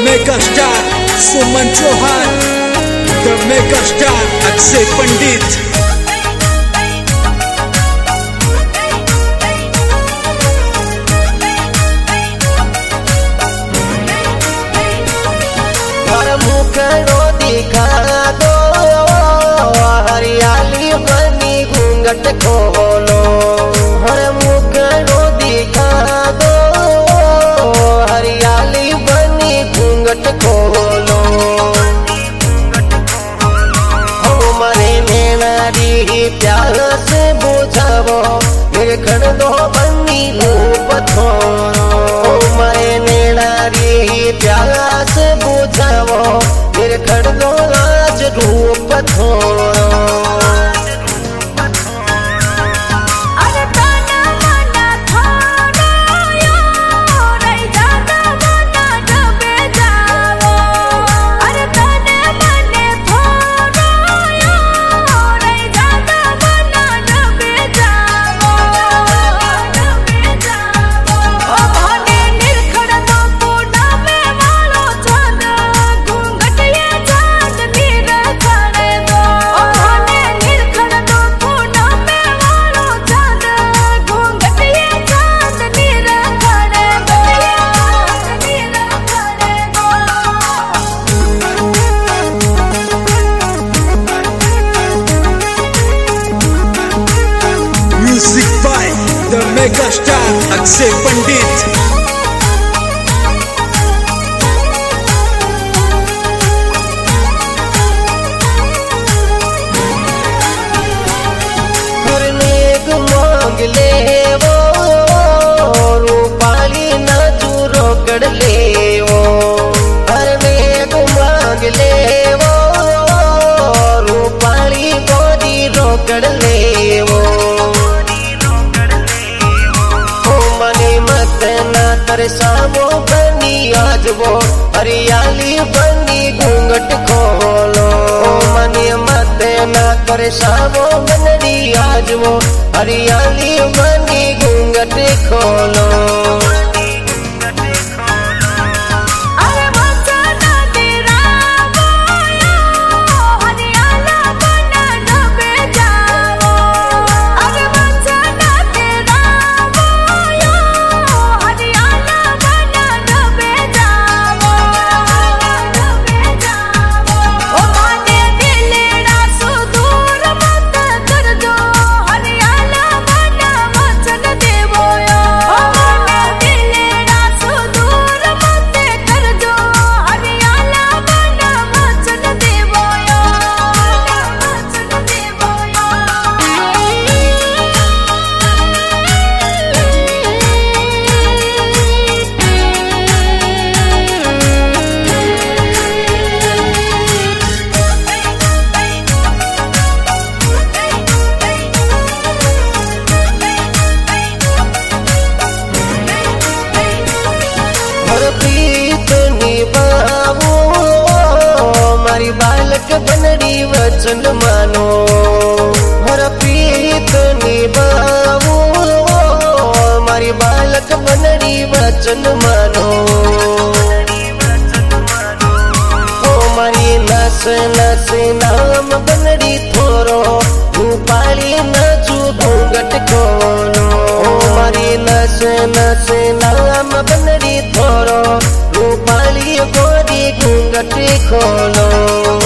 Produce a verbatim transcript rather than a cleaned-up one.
Mega star Suman Chauhan, the mega star Akshay Pandit. मुखड़ो दिखा दो हरियाली बनी घूंघट खोलो, हर मुखड़ो दिखा दो हरियाली बनी घूंघट खोलो। हमारे नैनारी प्यार से बुझावो मेरे खड़ दो बनी रूप थोरो, हमारे नैनारी प्यार से बुझावो मेरे खड़ दो आज रूप थोरो। Music by the mega star Akshay Pandit. मांग ले वो रूपाली नाचू रोकड़ ले वो, हर मेघ मांग ले वो रूपाली गोदी रोकड़ ले वो। तरसावो बनी आज वो हरियाली बनी घूंघट खोलो, मने मत ना तरसावो बनरी आज वो हरियाली बनी घूंघट खोलो। बालक बनरी वचन मानो, हर प्रीत निभाओ मारी बालक बनरी वचन मानो। ओ मारी नस नस नाम बनरी थोरो रूपाली नाचू घूंघट खोलो, मारी नस नस नाम बनरी थोरो रूपाली गोरी घूंघट खोलो।